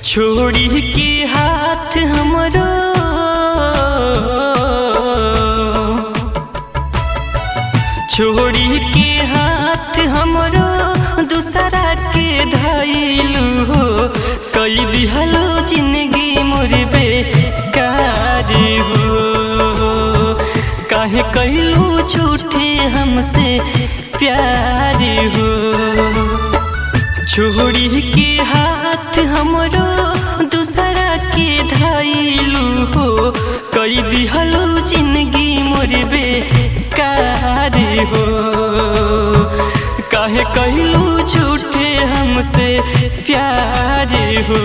छोड़ी के हाथ हमरो छोड़ी के हाथ हमरो दूसरा के धइलू हो कई दिहलो जिंदगी मोर बेकार हो काहे कहलू झूठे हमसे प्यार हो छोड़ी के हाथ हमरो दूसरा के धइलू हो कई दिहलो जिंदगी मोर बेकार हो काहे कहलू झूठे हमसे प्यार हो।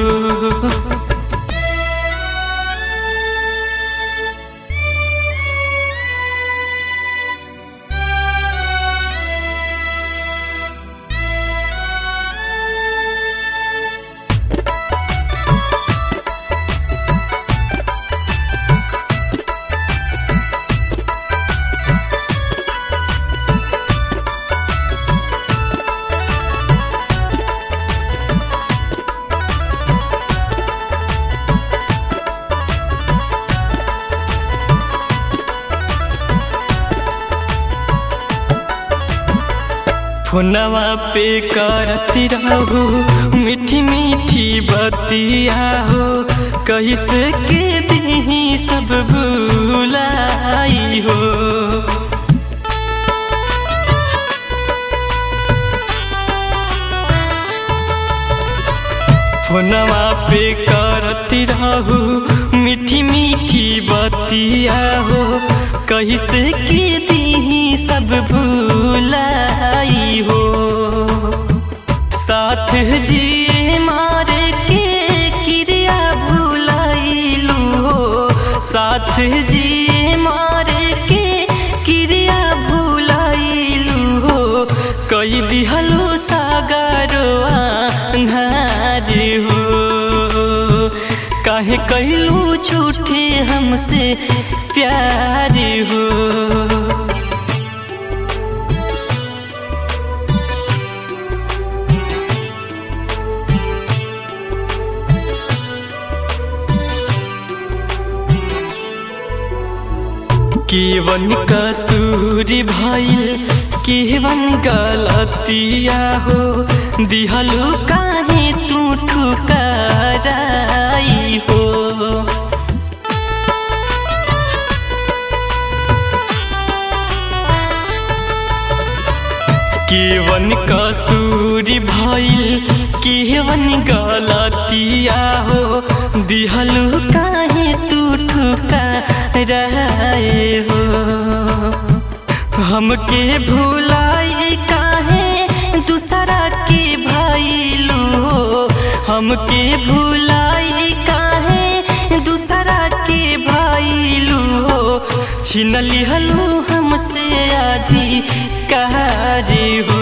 फोनवा पे करती रहू मीठी मीठी बतिया हो कैसे के दी सब भूलाई हो फोनवा पे करती रहू मीठी मीठी बतिया हो कैसे के दी सब भूलाई हो साथ जिए मारे के क्रिया भूलाइलू हो साथ जिए मारे के क्रिया भूलाइलू हो कई दिहलो सागरो अन्हार हो काहे कहलू झूठे हमसे प्यार हो। केवन कसूर भइल केवन गलतिया हो दिहलो काहे तू ठुकराई हो केवन कसूर भइल केवन गलतिया हो दिहलो काहे तू ठुकराए हो हमके भुलाई काहे दूसरा के भइलू हो हमके भुलाई काहे दूसरा के भइलू हो छीन लिहलू हमसे अधिकार हो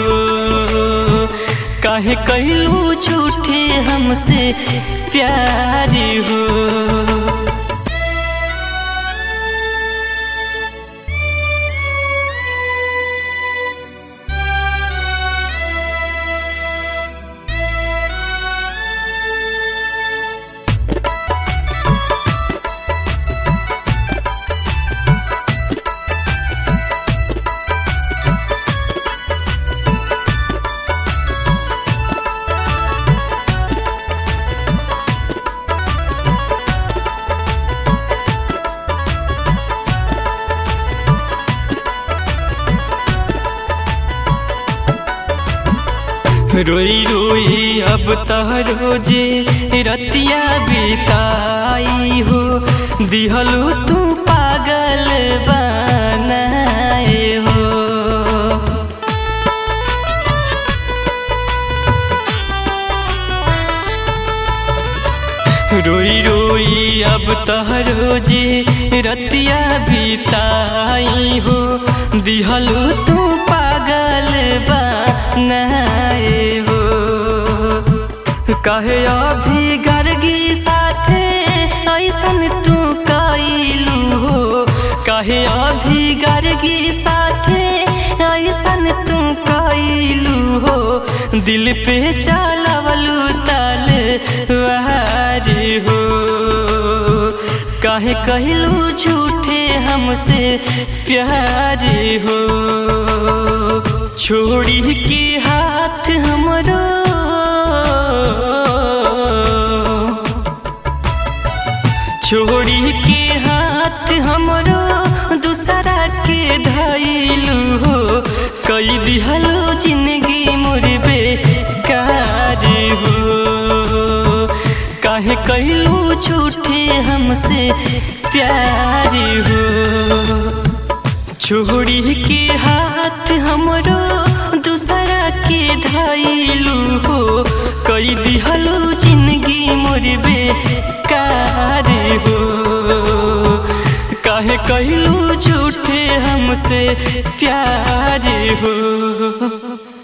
काहे कहलू झूठे हमसे प्यार हो। रोई रोई अब तह रोजे रतिया बिताई हो दिहलो तू पागल बनाए हो रोई रोई अब तह रोजे रतिया बिताई हो दिहलो तू पागल बनाए हो कहे अभी गर्गी साथे ऐसन तू कइलू हो कहे अभी गर्गी साथे ऐसन तू कइलू हो दिल पे चलवलू तलवार कहलू झूठे हमसे प्यार हो। छोड़ी के हाथ हमरो छोड़ी के हाथ हमरो दूसरा के धइलू हो। कई दिहलो जिंदगी मोर बेकार हो। काहे कहलू झूठे हमसे प्यार हो। छोड़ी के हाथ हमरो दूसरा के धइलू हो। कई दिहलो जिंदगी मोर बेकार हो। काहे कहलू झूठे हमसे प्यार हो।